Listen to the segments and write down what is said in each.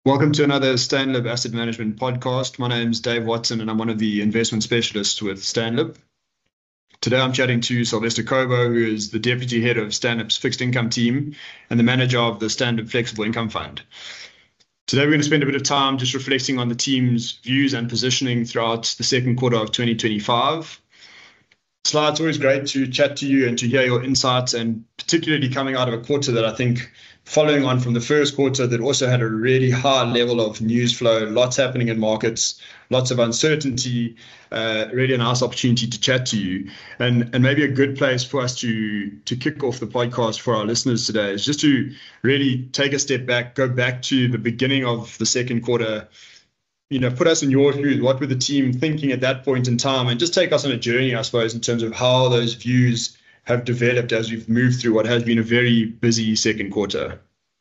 Welcome to another Stanlib Asset Management podcast. My name is Dave Watson and I'm one of the investment specialists with Stanlib. Today I'm chatting to Sylvester Cobo, who is the deputy head of Stanlib's fixed income team and the manager of the Stanlib Flexible Income Fund. Today we're going to spend a bit of time just reflecting on the team's views and positioning throughout the second quarter of 2025. Sly, it's always great to chat to you and to hear your insights, and particularly coming out of a quarter that I think, following on from the first quarter, that also had a really high level of news flow, lots happening in markets, lots of uncertainty, really a nice opportunity to chat to you. And maybe a good place for us to kick off the podcast for our listeners today is just to really take a step back, go back to the beginning of the second quarter. Put us in your shoes. What were the team thinking at that point in time? And just take us on a journey, I suppose, in terms of how those views have developed as we've moved through what has been a very busy second quarter.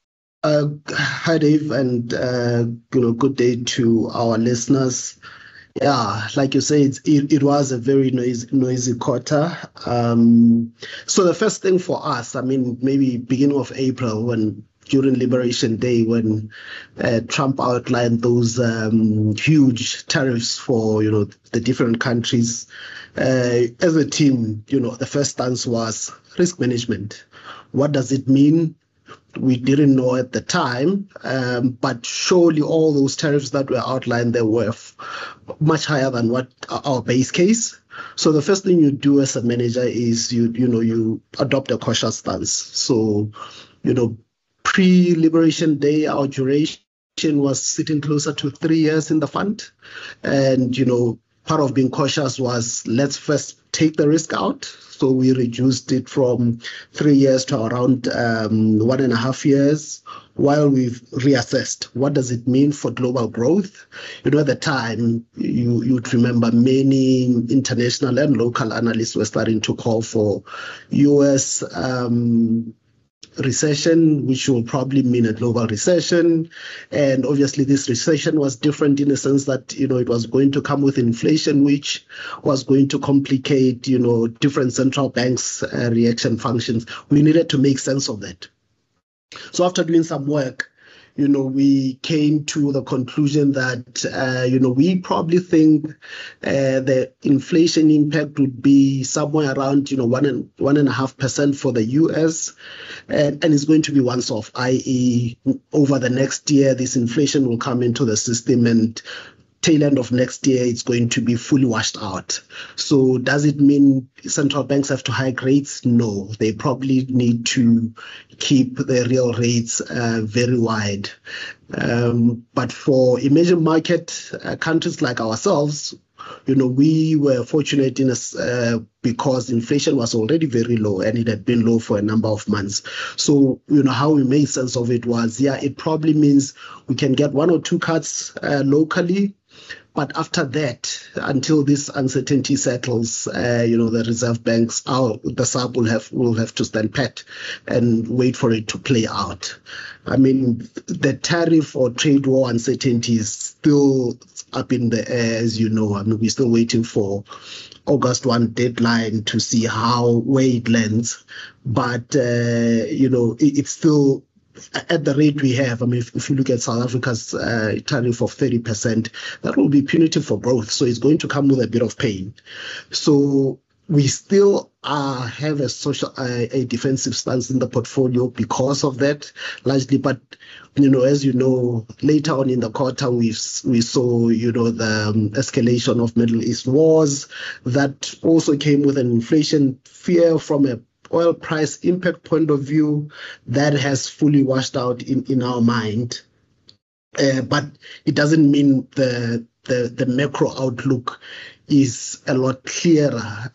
Hi, Dave, and good day to our listeners. Yeah, like you say, it was a very noisy quarter. So the first thing for us, maybe beginning of April, during Liberation Day, when Trump outlined those huge tariffs for the different countries, as a team, the first stance was risk management. What does it mean? We didn't know at the time, but surely all those tariffs that were outlined, they were much higher than what our base case. So the first thing you do as a manager is you adopt a cautious stance. So pre-Liberation Day, our duration was sitting closer to 3 years in the fund. And, part of being cautious was let's first take the risk out. So we reduced it from 3 years to around 1.5 years, while we've reassessed what does it mean for global growth. At the time, you'd remember many international and local analysts were starting to call for US recession, which will probably mean a global recession. And obviously this recession was different in the sense that, it was going to come with inflation, which was going to complicate, different central banks' reaction functions. We needed to make sense of that. So after doing some work, we came to the conclusion that, we probably think the inflation impact would be somewhere around, 1.5% for the US. And it's going to be once off, i.e. over the next year, this inflation will come into the system, and tail end of next year, it's going to be fully washed out. So does it mean central banks have to hike rates? No, they probably need to keep the real rates very wide. But for emerging market countries like ourselves, we were fortunate because inflation was already very low, and it had been low for a number of months. So, how we made sense of it was, it probably means we can get 1 or 2 cuts locally. But after that, until this uncertainty settles, the reserve banks, the SARB will have to stand pat and wait for it to play out. The tariff or trade war uncertainty is still up in the air, as you know. We're still waiting for August 1 deadline to see where it lands. But, it's still at the rate we have. If you look at South Africa's tariff of 30%, that will be punitive for growth. So it's going to come with a bit of pain. So we still have a defensive stance in the portfolio because of that, largely. But as you know, later on in the quarter, we saw the escalation of Middle East wars that also came with an inflation fear from a oil price impact point of view that has fully washed out in our mind. But it doesn't mean the macro outlook is a lot clearer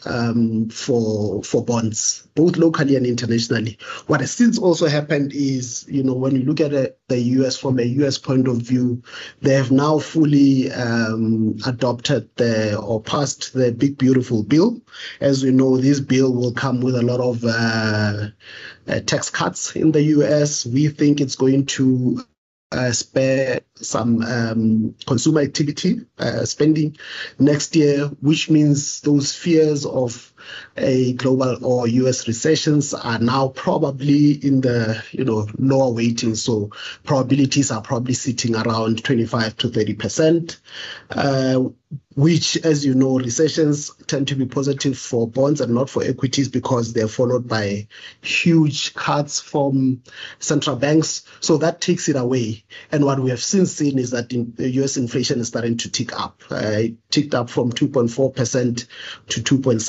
for bonds, both locally and internationally. What has since also happened is, when you look at the US from a US point of view, they have now fully adopted or passed the Big Beautiful Bill. As we know, this bill will come with a lot of tax cuts in the US. We think it's going to spare some consumer activity spending next year, which means those fears of a global or US recessions are now probably in the lower weighting. So probabilities are probably sitting around 25 to 30%, which, as you know, recessions tend to be positive for bonds and not for equities because they're followed by huge cuts from central banks. So that takes it away. And what we have since seen is that the US inflation is starting to tick up. It ticked up from 2.4% to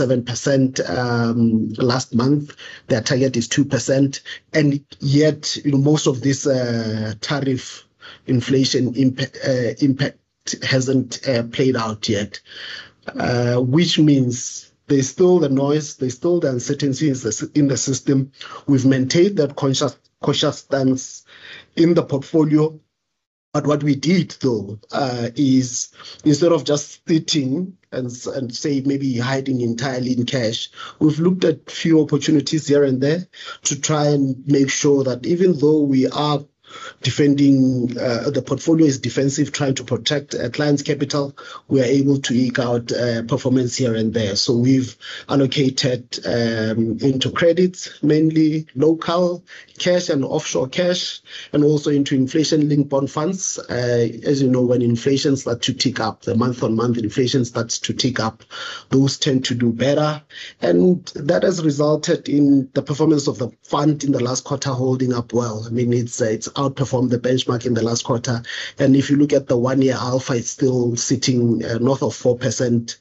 2.7% last month. Their target is 2%. And yet, most of this tariff inflation impact hasn't played out yet, which means there's still the noise, there's still the uncertainty in the system. We've maintained that cautious stance in the portfolio. But what we did, though, is instead of just sitting and say maybe hiding entirely in cash, we've looked at few opportunities here and there to try and make sure that even though we are defending, the portfolio is defensive, trying to protect clients' capital, we are able to eke out performance here and there. So we've allocated into credits, mainly local cash and offshore cash, and also into inflation-linked bond funds. As you know, when inflation starts to tick up, the month-on-month inflation starts to tick up, those tend to do better. And that has resulted in the performance of the fund in the last quarter holding up well. I mean, it's outperformed the benchmark in the last quarter. And if you look at the 1-year alpha, it's still sitting north of 4%.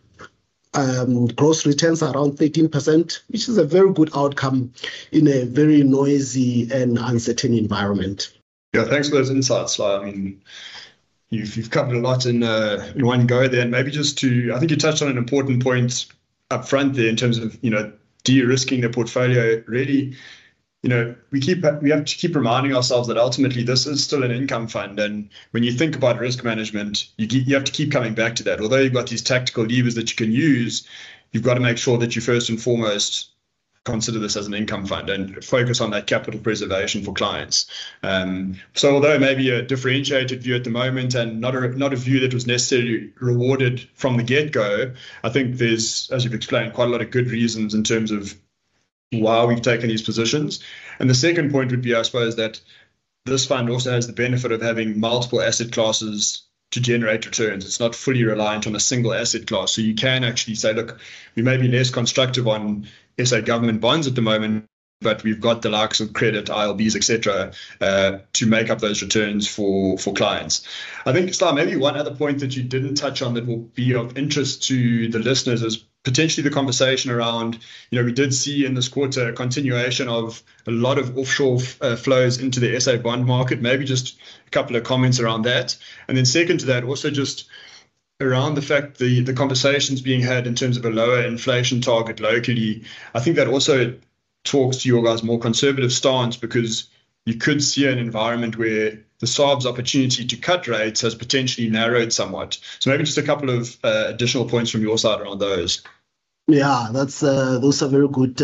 Gross returns are around 13%, which is a very good outcome in a very noisy and uncertain environment. Yeah, thanks for those insights, Sly. I mean, you've covered a lot in one go there. And maybe just I think you touched on an important point up front there in terms of, de-risking the portfolio. Really, we have to keep reminding ourselves that ultimately this is still an income fund. And when you think about risk management, you have to keep coming back to that. Although you've got these tactical levers that you can use, you've got to make sure that you first and foremost consider this as an income fund and focus on that capital preservation for clients. So although maybe a differentiated view at the moment and not a view that was necessarily rewarded from the get-go, I think there's, as you've explained, quite a lot of good reasons in terms of why we've taken these positions. And the second point would be, I suppose, that this fund also has the benefit of having multiple asset classes to generate returns. It's not fully reliant on a single asset class. So you can actually say, look, we may be less constructive on SA government bonds at the moment, but we've got the likes of credit, ILBs, etc., to make up those returns for clients. I think, Sly, maybe one other point that you didn't touch on that will be of interest to the listeners is potentially the conversation around, we did see in this quarter a continuation of a lot of offshore flows into the SA bond market. Maybe just a couple of comments around that. And then second to that, also just around the fact the conversations being had in terms of a lower inflation target locally. I think that also talks to your guys' more conservative stance, because you could see an environment where the SARB's opportunity to cut rates has potentially narrowed somewhat. So maybe just a couple of additional points from your side around those. Yeah, those are very good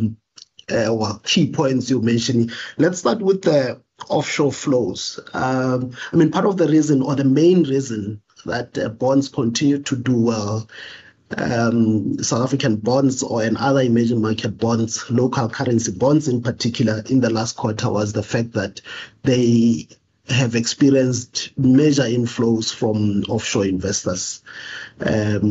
key points you mentioned. Let's start with the offshore flows. Part of the reason, or the main reason, that bonds continue to do well, South African bonds and other emerging market bonds, local currency bonds in particular, in the last quarter, was the fact that they have experienced major inflows from offshore investors. We,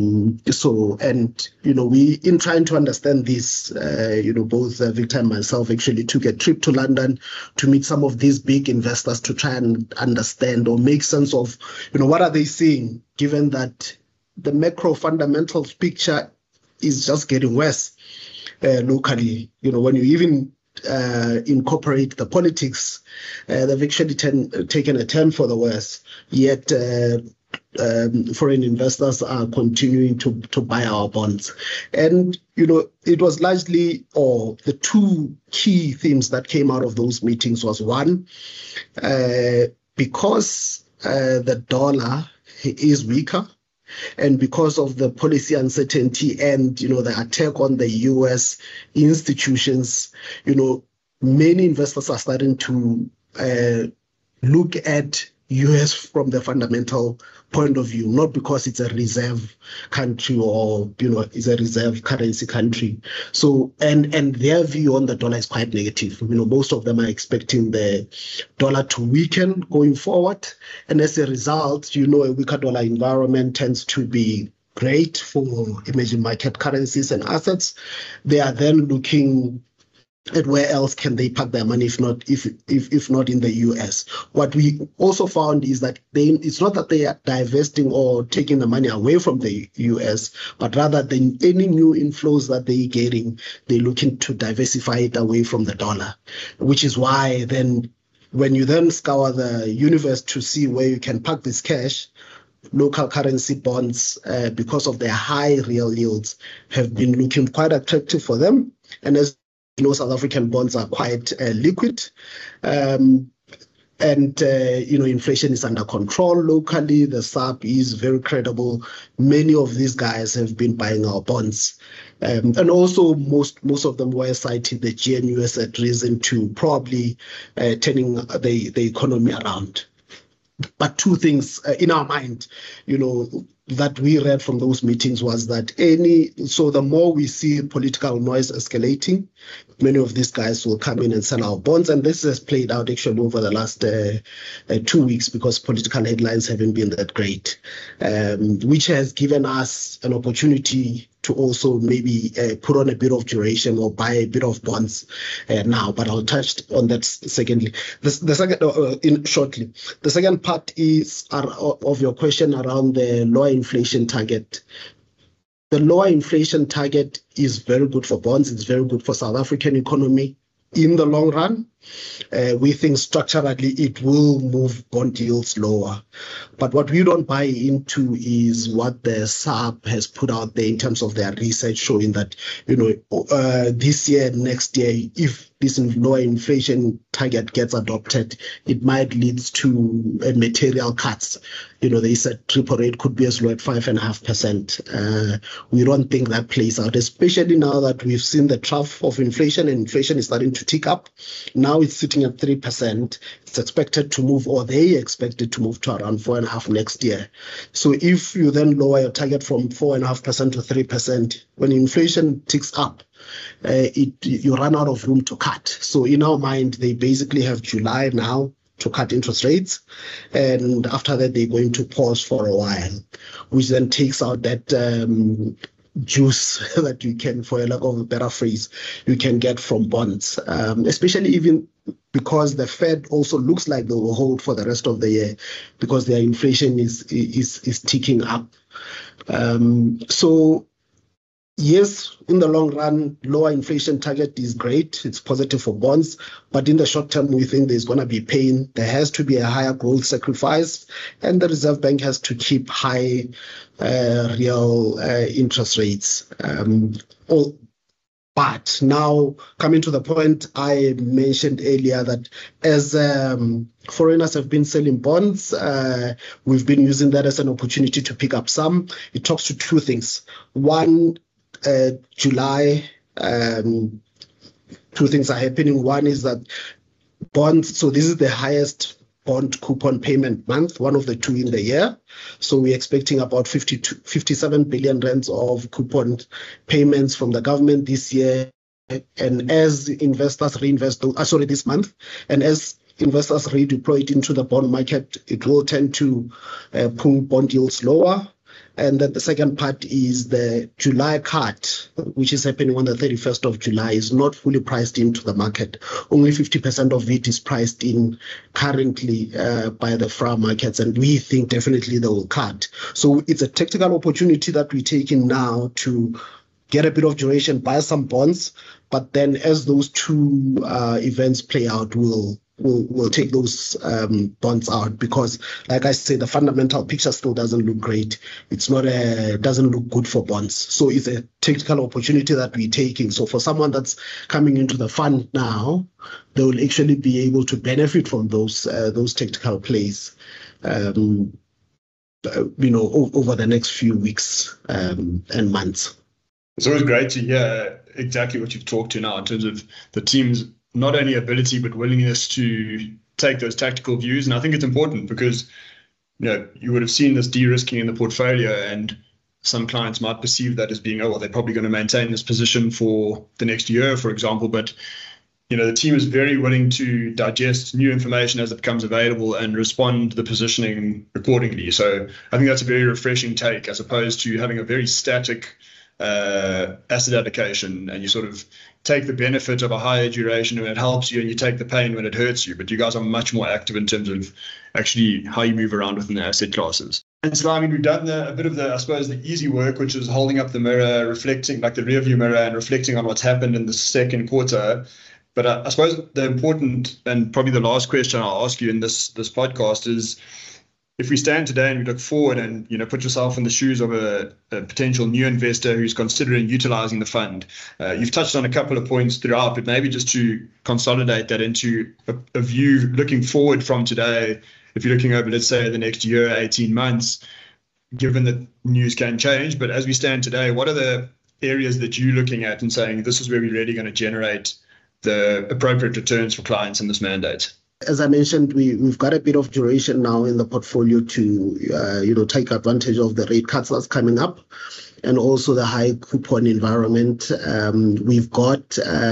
in trying to understand this, both Victor and myself actually took a trip to London to meet some of these big investors to try and understand or make sense of, what are they seeing, given that the macro fundamentals picture is just getting worse locally. When you even incorporate the politics, they've actually taken a turn for the worse. Yet foreign investors are continuing to buy our bonds. And, it was largely, the two key themes that came out of those meetings was, one, because the dollar is weaker, and because of the policy uncertainty and, the attack on the U.S. institutions, many investors are starting to look at US from the fundamental point of view, not because it's a reserve country or, it's a reserve currency country. So, and their view on the dollar is quite negative. Most of them are expecting the dollar to weaken going forward. And as a result, a weaker dollar environment tends to be great for emerging market currencies and assets. They are then looking at where else can they park their money if not in the US. What we also found is that it's not that they are divesting or taking the money away from the US, but rather than any new inflows that they're getting, they're looking to diversify it away from the dollar, which is why then when you then scour the universe to see where you can park this cash, local currency bonds, because of their high real yields, have been looking quite attractive for them. And as South African bonds are quite liquid. Inflation is under control locally. The SARB is very credible. Many of these guys have been buying our bonds. And also most of them were citing the GNUS at reason to probably turning the economy around. But two things in our mind, that we read from those meetings was that so the more we see political noise escalating, many of these guys will come in and sell our bonds. And this has played out actually over the last 2 weeks because political headlines haven't been that great, which has given us an opportunity to also maybe put on a bit of duration or buy a bit of bonds now. But I'll touch on that secondly. Shortly. The second part is of your question around the lower inflation target. The lower inflation target is very good for bonds. It's very good for South African economy in the long run. We think structurally it will move bond yields lower. But what we don't buy into is what the SARB has put out there in terms of their research showing that, this year, next year, if this lower inflation target gets adopted, it might lead to material cuts. They said triple rate could be as low at 5.5%. We don't think that plays out, especially now that we've seen the trough of inflation and inflation is starting to tick up. Now it's sitting at 3%. It's expected to move, or they expect it to move to around 4.5% next year. So if you then lower your target from 4.5% to 3%, when inflation ticks up, you run out of room to cut. So in our mind, they basically have July now to cut interest rates, and after that they're going to pause for a while, which then takes out that juice that you can, for a lack of a better phrase, you can get from bonds, especially even because the Fed also looks like they will hold for the rest of the year because their inflation is ticking up. So yes, in the long run, lower inflation target is great. It's positive for bonds. But in the short term, we think there's going to be pain. There has to be a higher growth sacrifice. And the Reserve Bank has to keep high real interest rates. But now, coming to the point I mentioned earlier, that as foreigners have been selling bonds, we've been using that as an opportunity to pick up some. It talks to two things. One, July, two things are happening. One is that bonds, so this is the highest bond coupon payment month, one of the two in the year. So we're expecting about 57 billion rands of coupon payments from the government this year. And as investors reinvest, this month, and as investors redeploy it into the bond market, it will tend to pull bond yields lower. And then the second part is the July cut, which is happening on the 31st of July, is not fully priced into the market. Only 50% of it is priced in currently by the FRA markets, and we think definitely they will cut. So it's a tactical opportunity that we're taking now to get a bit of duration, buy some bonds, but then as those two events play out, we'll take those bonds out because, like I say, the fundamental picture still doesn't look great. Doesn't look good for bonds. So it's a technical opportunity that we're taking. So for someone that's coming into the fund now, they will actually be able to benefit from those technical plays, over the next few weeks and months. It's always great to hear exactly what you've talked to now in terms of the team's not only ability but willingness to take those tactical views. And I think it's important because, you would have seen this de-risking in the portfolio, and some clients might perceive that as being, oh, well, they're probably going to maintain this position for the next year, for example. But, the team is very willing to digest new information as it becomes available and respond to the positioning accordingly. So I think that's a very refreshing take, as opposed to having a very static asset allocation, and you sort of take the benefit of a higher duration when it helps you, and you take the pain when it hurts you. But you guys are much more active in terms of actually how you move around within the asset classes. And so, we've done a bit of the easy work, which is holding up the mirror, reflecting, like the rear view mirror, and reflecting on what's happened in the second quarter. But I suppose the important and probably the last question I'll ask you in this podcast is, if we stand today and we look forward and put yourself in the shoes of a potential new investor who's considering utilizing the fund, you've touched on a couple of points throughout, but maybe just to consolidate that into a view looking forward from today, if you're looking over, let's say, the next year, 18 months, given that news can change, but as we stand today, what are the areas that you're looking at and saying, this is where we're really going to generate the appropriate returns for clients in this mandate? As I mentioned, we've got a bit of duration now in the portfolio to take advantage of the rate cuts that's coming up, and also the high coupon environment. We've got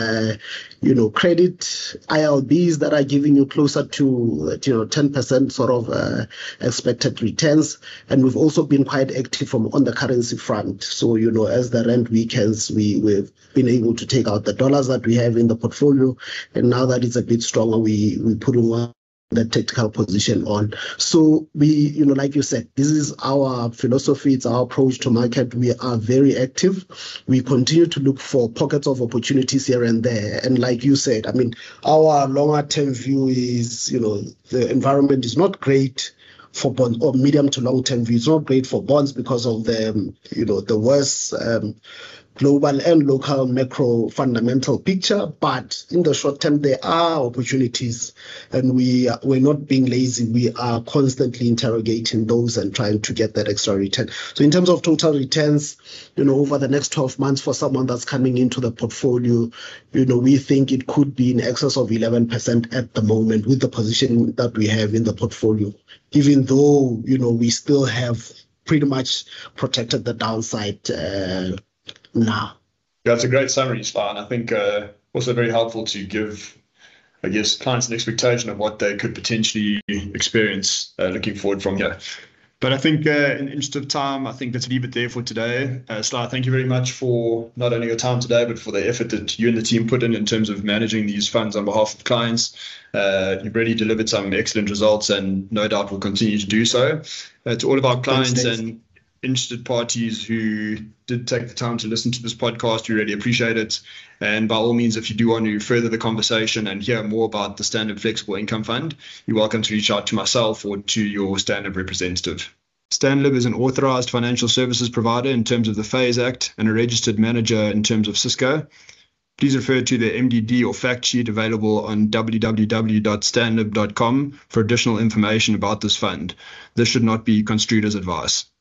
credit ILBs that are giving you closer to 10% sort of expected returns, and we've also been quite active on the currency front. So as the rand weakens, we've been able to take out the dollars that we have in the portfolio, and now that it's a bit stronger, we put on the tactical position on. So we, like you said, this is our philosophy, it's our approach to market. We are very active. We continue to look for pockets of opportunities here and there. And like you said, our longer term view is, the environment is not great for bonds, or medium to long term view. It's not great for bonds because of the worst global and local macro fundamental picture, but in the short term there are opportunities, and we're not being lazy. We are constantly interrogating those and trying to get that extra return. So in terms of total returns, over the next 12 months for someone that's coming into the portfolio, we think it could be in excess of 11% at the moment with the position that we have in the portfolio, even though we still have pretty much protected the downside now. Yeah, it's a great summary, Sly, and I think also very helpful to give, I guess, clients an expectation of what they could potentially experience looking forward from here. But I think in the interest of time, I think let's leave it there for today. Sly, thank you very much for not only your time today, but for the effort that you and the team put in terms of managing these funds on behalf of clients. You've really delivered some excellent results, and no doubt will continue to do so. To all of our clients and interested parties who did take the time to listen to this podcast, we really appreciate it. And by all means, if you do want to further the conversation and hear more about the Standard Flexible Income Fund, you're welcome to reach out to myself or to your Standard representative. StanLib is an authorized financial services provider in terms of the FASE Act and a registered manager in terms of Cisco. Please refer to the MDD or fact sheet available on www.stanlib.com for additional information about this fund. This should not be construed as advice.